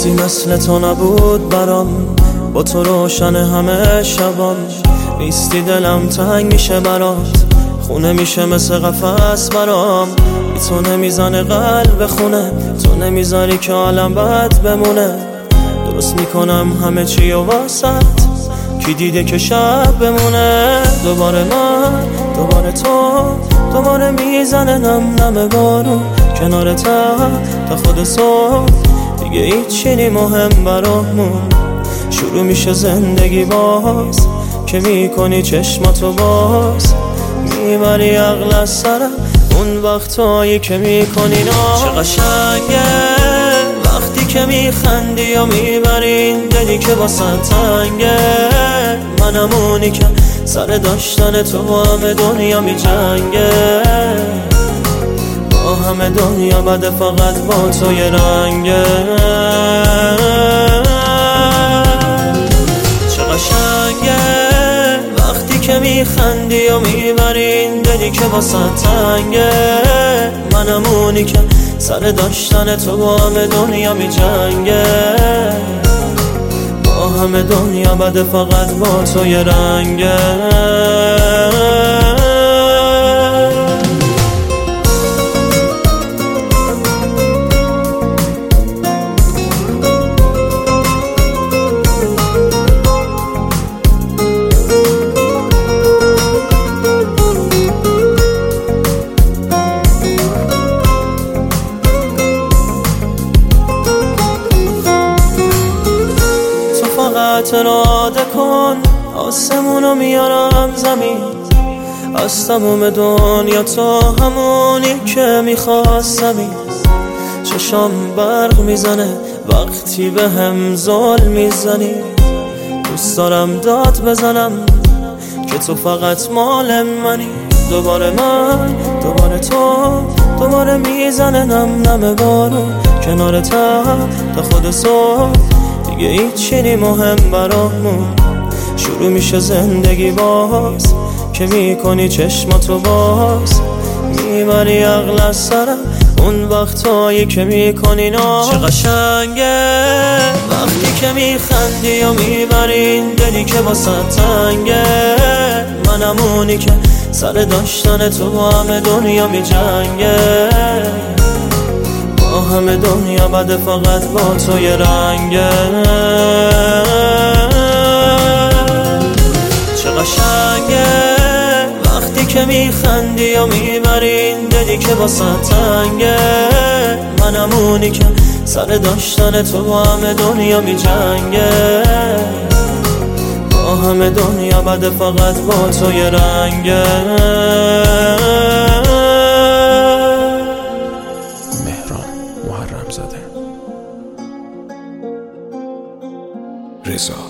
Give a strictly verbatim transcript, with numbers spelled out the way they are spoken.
روزی مثل تو نبود برام، با تو روشن همه شبام. نیستی دلم تنگ میشه برات، خونه میشه مثل قفس برام. بی تو نمیزنه قلب خونه، تو نمیذاری که عالم بد بمونه. درست میکنم همه چی و واسط، کی دیده که شب بمونه. دوباره من، دوباره تو، دوباره میزنه نم نم بارون کنار تا تا خود صبح. دیگه هیچی نی مهم برامون، شروع میشه زندگی باز که میکنی چشماتو باز. میبری عقل از سرم اون وقتایی که میکنی ناز. چه قشنگه وقتی که میخندی و میبری دلی که واسه تنگه. منم اونی که سر داشتن تو با همه دنیا میجنگه. با همه دنیا بده فقط با تو یه رنگه. چه قشنگه وقتی که میخندی و میبری دلی که واسه تنگه. منم اونی که سر داشتن تو با همه دنیا میجنگه. با همه دنیا بده فقط با تو یه رنگه. فقط اراده کن آسمونو میارم زمین. از تموم دنیا تو همونی که میخواستمی. چشام برق میزنه وقتی به هم زل میزنی. دوست دارم داد بزنم که تو فقط مال منی. دوباره من، دوباره تو، دوباره میزنه نم نم بارون کنار تا تا خود صبح. دیگه هیچی نی مهم برامون، شروع میشه زندگی باز که میکنی چشماتو باز. میبری عقل از سرم اون وقتایی که میکنی ناز. چه قشنگه وقتی که میخندی و میبری دلی که واسه تنگه. منم اونی که سر داشتن تو با همه دنیا میجنگه. با همه دنیا بده فقط با تو یه رنگه. چه قشنگه وقتی که میخندی و میبری دلی که واسه تنگه. منم اونی که سر داشتن تو با همه دنیا میجنگه. با همه دنیا بده فقط با تو یه رنگه. محرم زاده رضا